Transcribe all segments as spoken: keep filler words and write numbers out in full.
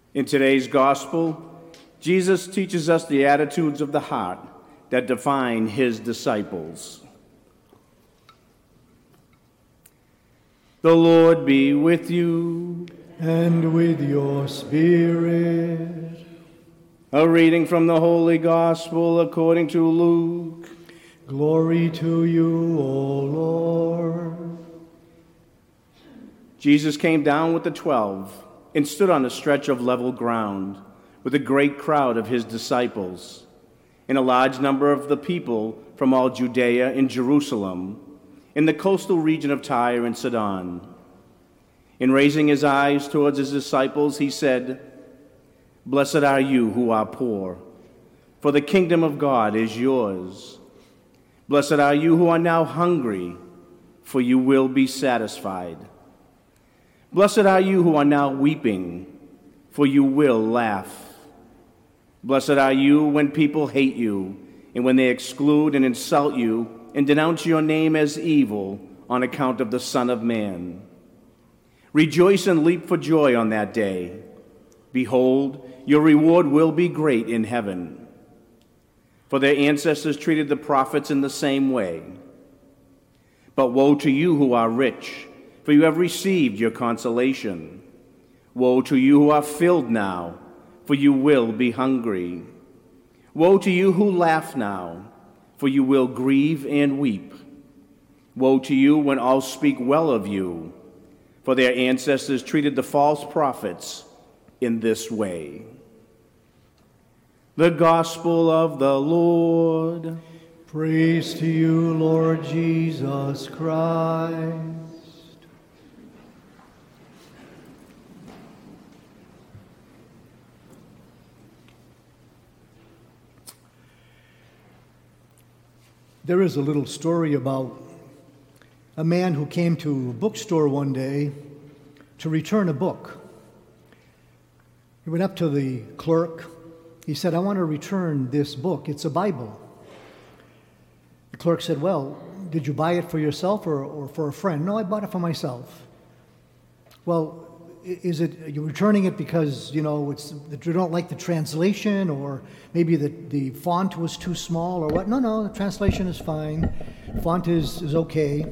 In today's gospel, Jesus teaches us the attitudes of the heart that define his disciples. The Lord be with you. And with your spirit. A reading from the Holy Gospel according to Luke. Glory to you, O Lord. Jesus came down with the twelve and stood on a stretch of level ground with a great crowd of his disciples and a large number of the people from all Judea and Jerusalem, in the coastal region of Tyre and Sidon. In raising his eyes towards his disciples, he said, "Blessed are you who are poor, for the kingdom of God is yours. Blessed are you who are now hungry, for you will be satisfied. Blessed are you who are now weeping, for you will laugh. Blessed are you when people hate you, and when they exclude and insult you, and denounce your name as evil on account of the Son of Man. Rejoice and leap for joy on that day. Behold, your reward will be great in heaven. For their ancestors treated the prophets in the same way. But woe to you who are rich, for you have received your consolation. Woe to you who are filled now, for you will be hungry. Woe to you who laugh now, for you will grieve and weep. Woe to you when all speak well of you, for their ancestors treated the false prophets in this way." The Gospel of the Lord. Praise to you, Lord Jesus Christ. There is a little story about a man who came to a bookstore one day to return a book. He went up to the clerk. He said, "I want to return this book. It's a Bible." The clerk said, "Well, did you buy it for yourself or, or for a friend?" "No, I bought it for myself." "Well, is it, are you returning it because, you know, it's, you don't like the translation, or maybe the, the font was too small, or what?" "No, no, the translation is fine. Font is, is okay."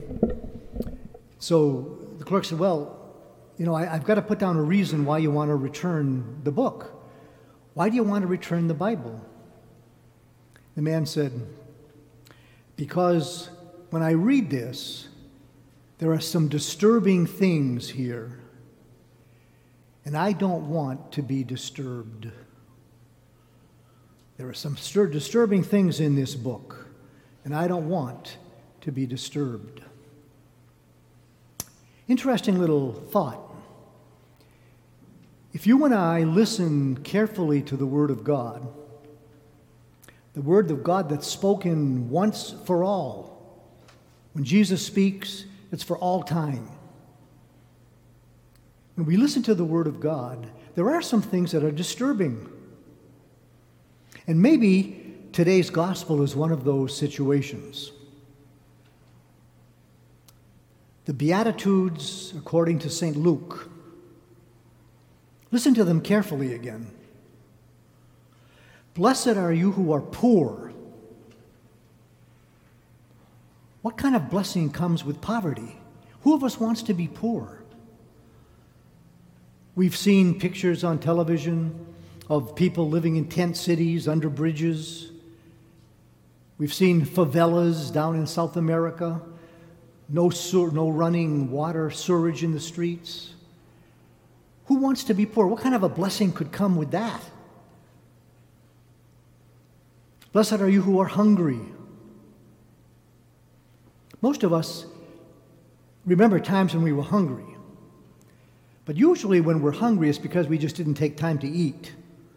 So the clerk said, "Well, you know, I, I've got to put down a reason why you want to return the book. Why do you want to return the Bible?" The man said, "Because when I read this, there are some disturbing things here, and I don't want to be disturbed. There are some stir- disturbing things in this book, and I don't want to be disturbed." Interesting little thought. If you and I listen carefully to the Word of God, the Word of God that's spoken once for all, when Jesus speaks, it's for all time. When we listen to the Word of God, there are some things that are disturbing. And maybe today's gospel is one of those situations. The Beatitudes, according to Saint Luke. Listen to them carefully again. "Blessed are you who are poor." What kind of blessing comes with poverty? Who of us wants to be poor? We've seen pictures on television of people living in tent cities under bridges. We've seen favelas down in South America. No, sur- no running water, sewage in the streets. Who wants to be poor? What kind of a blessing could come with that? "Blessed are you who are hungry." Most of us remember times when we were hungry. But usually when we're hungry, it's because we just didn't take time to eat.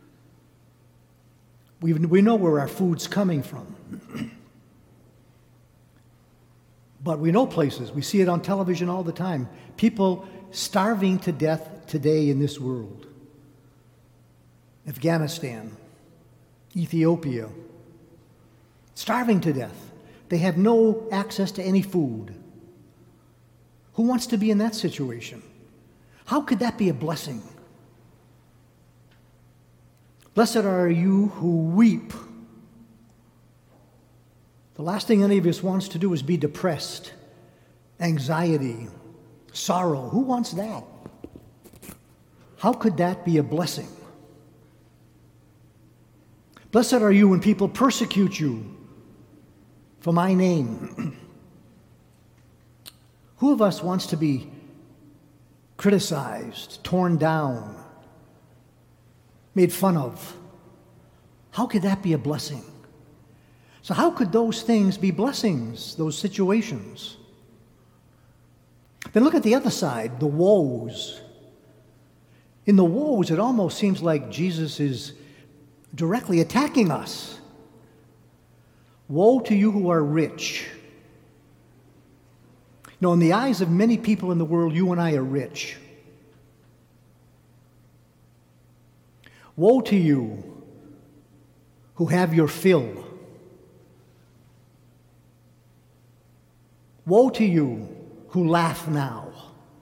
We, we know where our food's coming from. But we know places, we see it on television all the time, people starving to death today in this world. Afghanistan, Ethiopia, starving to death. They have no access to any food. Who wants to be in that situation? How could that be a blessing? Blessed are you who weep. The last thing any of us wants to do is be depressed, anxiety, sorrow. Who wants that? How could that be a blessing? Blessed are you when people persecute you for my name. Who of us wants to be criticized, torn down, made fun of? How could that be a blessing? So how could those things be blessings, those situations? Then look at the other side, the woes. In the woes, it almost seems like Jesus is directly attacking us. Woe to you who are rich. You know, in the eyes of many people in the world, you and I are rich. Woe to you who have your fill. Woe to you who laugh now.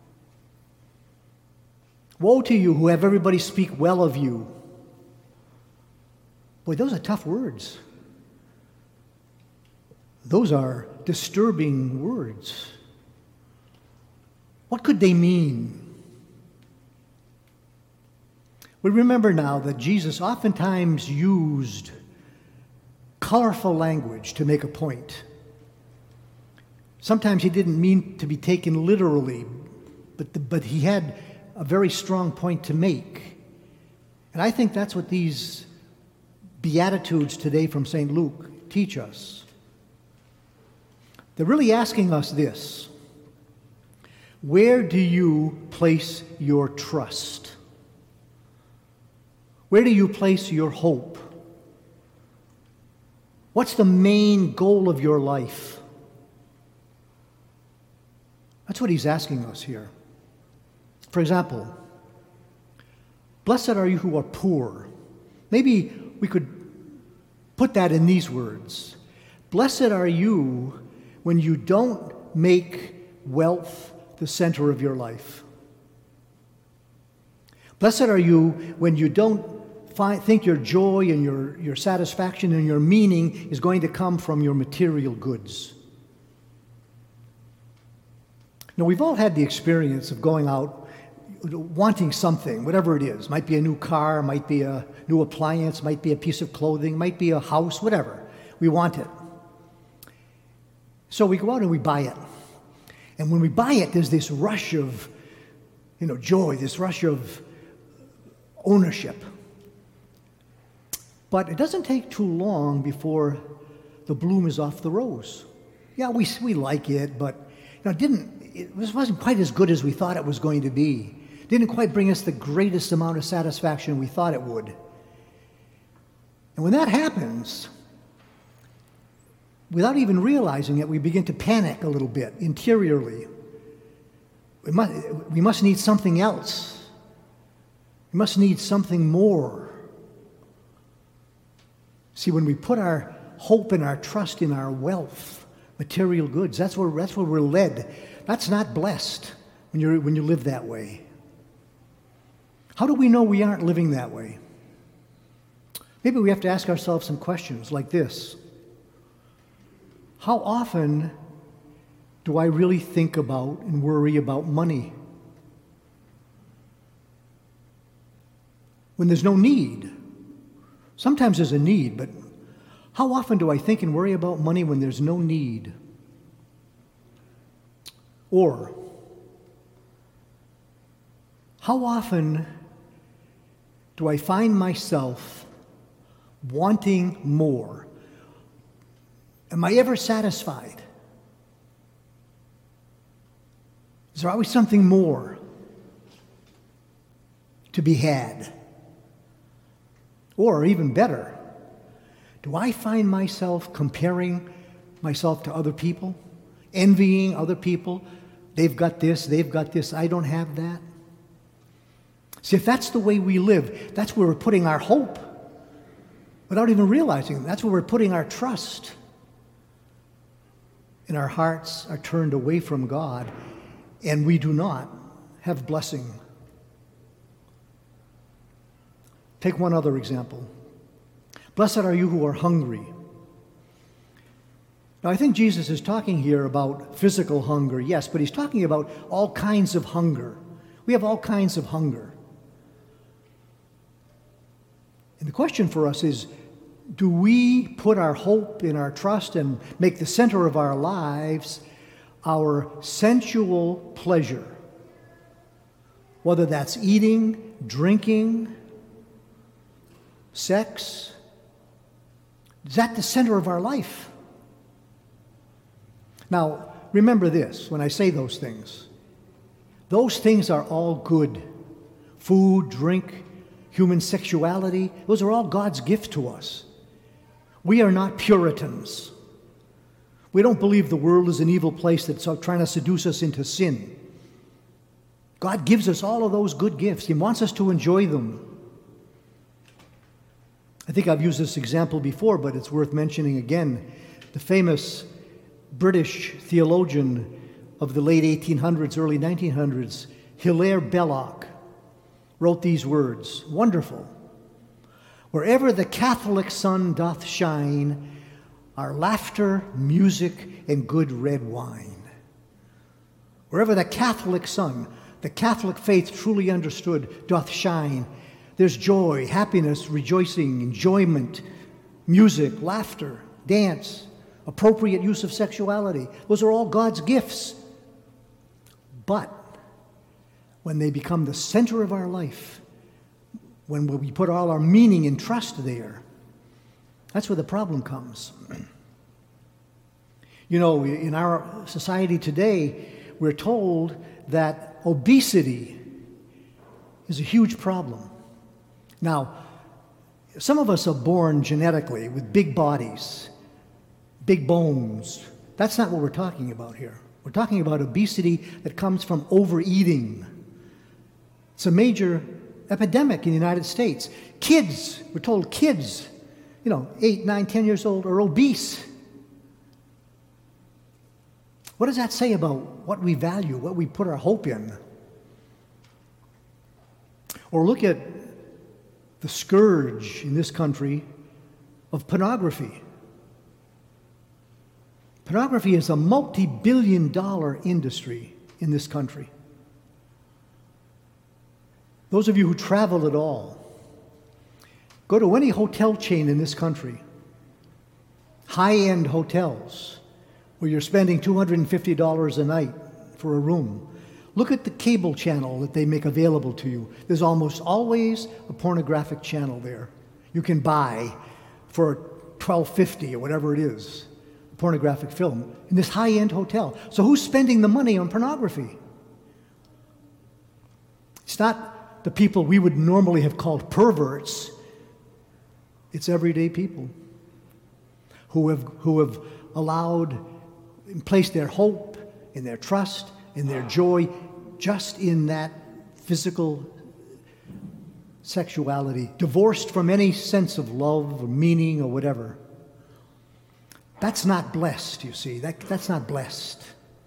Woe to you who have everybody speak well of you. Boy, those are tough words. Those are disturbing words. What could they mean? We remember now that Jesus oftentimes used colorful language to make a point. Sometimes he didn't mean to be taken literally, but, the, but he had a very strong point to make. And I think that's what these Beatitudes today from Saint Luke teach us. They're really asking us this: where do you place your trust? Where do you place your hope? What's the main goal of your life? That's what he's asking us here. For example, blessed are you who are poor. Maybe we could put that in these words. Blessed are you when you don't make wealth the center of your life. Blessed are you when you don't find, think your joy and your, your satisfaction and your meaning is going to come from your material goods. Now, we've all had the experience of going out wanting something, whatever it is. Might be a new car, might be a new appliance, might be a piece of clothing, might be a house, whatever. We want it. So we go out and we buy it. And when we buy it, there's this rush of, you know, joy, this rush of ownership. But it doesn't take too long before the bloom is off the rose. Yeah, we we like it, but you know, it didn't it wasn't quite as good as we thought it was going to be. It didn't quite bring us the greatest amount of satisfaction we thought it would. And when that happens, without even realizing it, we begin to panic a little bit interiorly. We must, we must need something else. We must need something more. See, when we put our hope and our trust in our wealth, material goods, that's where, that's where we're led. That's not blessed when, you're, when you live that way. How do we know we aren't living that way? Maybe we have to ask ourselves some questions like this. How often do I really think about and worry about money? When there's no need. Sometimes there's a need, but how often do I think and worry about money when there's no need? Or, how often do I find myself wanting more? Am I ever satisfied? Is there always something more to be had? Or even better, do I find myself comparing myself to other people, envying other people? They've got this, they've got this, I don't have that. See, if that's the way we live, that's where we're putting our hope without even realizing it. That's where we're putting our trust. And our hearts are turned away from God, and we do not have blessing. Take one other example. Blessed are you who are hungry. Now, I think Jesus is talking here about physical hunger, yes, but he's talking about all kinds of hunger. We have all kinds of hunger. And the question for us is, do we put our hope and our trust and make the center of our lives our sensual pleasure? Whether that's eating, drinking, sex, is that the center of our life? Now, remember this, when I say those things, those things are all good. Food, drink, human sexuality, those are all God's gift to us. We are not Puritans. We don't believe the world is an evil place that's trying to seduce us into sin. God gives us all of those good gifts. He wants us to enjoy them. I think I've used this example before, but it's worth mentioning again. The famous British theologian of the late eighteen hundreds, early nineteen hundreds, Hilaire Belloc, wrote these words, wonderful. Wherever the Catholic sun doth shine, are laughter, music, and good red wine. Wherever the Catholic sun, the Catholic faith truly understood, doth shine, there's joy, happiness, rejoicing, enjoyment, music, laughter, dance, appropriate use of sexuality. Those are all God's gifts. But when they become the center of our life, when we put all our meaning and trust there, that's where the problem comes. You know, in our society today, we're told that obesity is a huge problem. Now, some of us are born genetically with big bodies, big bones. That's not what we're talking about here. We're talking about obesity that comes from overeating. It's a major epidemic in the United States. Kids, we're told kids, you know, eight, nine, ten years old are obese. What does that say about what we value, what we put our hope in? Or look at the scourge in this country of pornography. Pornography is a multi-billion dollar industry in this country. Those of you who travel at all, go to any hotel chain in this country, high-end hotels, where you're spending two hundred fifty dollars a night for a room. Look at the cable channel that they make available to you. There's almost always a pornographic channel there. You can buy for twelve fifty or whatever it is, a pornographic film, in this high-end hotel. So who's spending the money on pornography? It's not the people we would normally have called perverts. It's everyday people who have, who have allowed and placed their hope and their trust and their joy just in that physical sexuality, divorced from any sense of love or meaning or whatever. That's not blessed, you see. That, that's not blessed.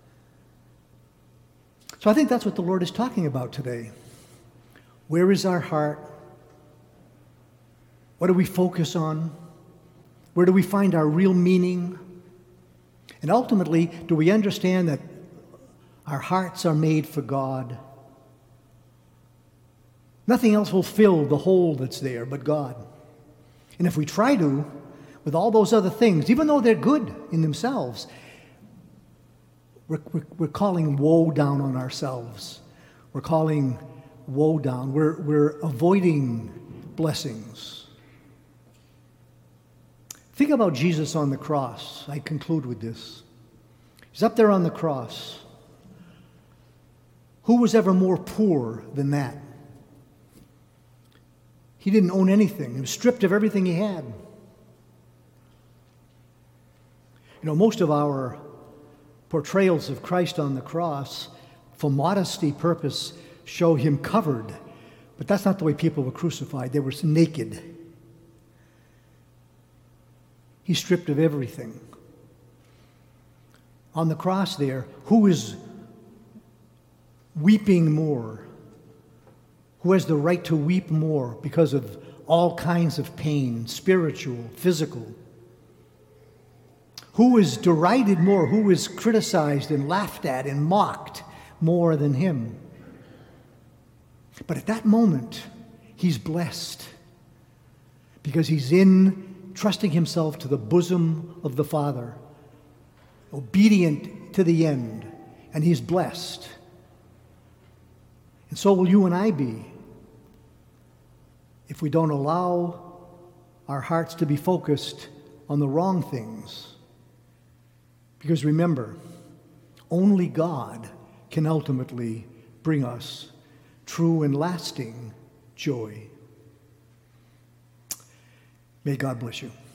So I think that's what the Lord is talking about today. Where is our heart? What do we focus on? Where do we find our real meaning? And ultimately, do we understand that our hearts are made for God? Nothing else will fill the hole that's there but God. And if we try to, with all those other things, even though they're good in themselves, we're, we're, we're calling woe down on ourselves. We're calling woe down. We're, we're avoiding blessings. Think about Jesus on the cross. I conclude with this. He's up there on the cross. Who was ever more poor than that? He didn't own anything. He was stripped of everything he had. You know, most of our portrayals of Christ on the cross, for modesty purpose, show him covered. But that's not the way people were crucified. They were naked. He's stripped of everything. On the cross there, who is weeping more? who has the right to weep more because of all kinds of pain, spiritual, physical, who is derided more, who is criticized and laughed at and mocked more than him. But at that moment, he's blessed because he's in trusting himself to the bosom of the Father, obedient to the end, and he's blessed. And so will you and I be if we don't allow our hearts to be focused on the wrong things. Because remember, only God can ultimately bring us true and lasting joy. May God bless you.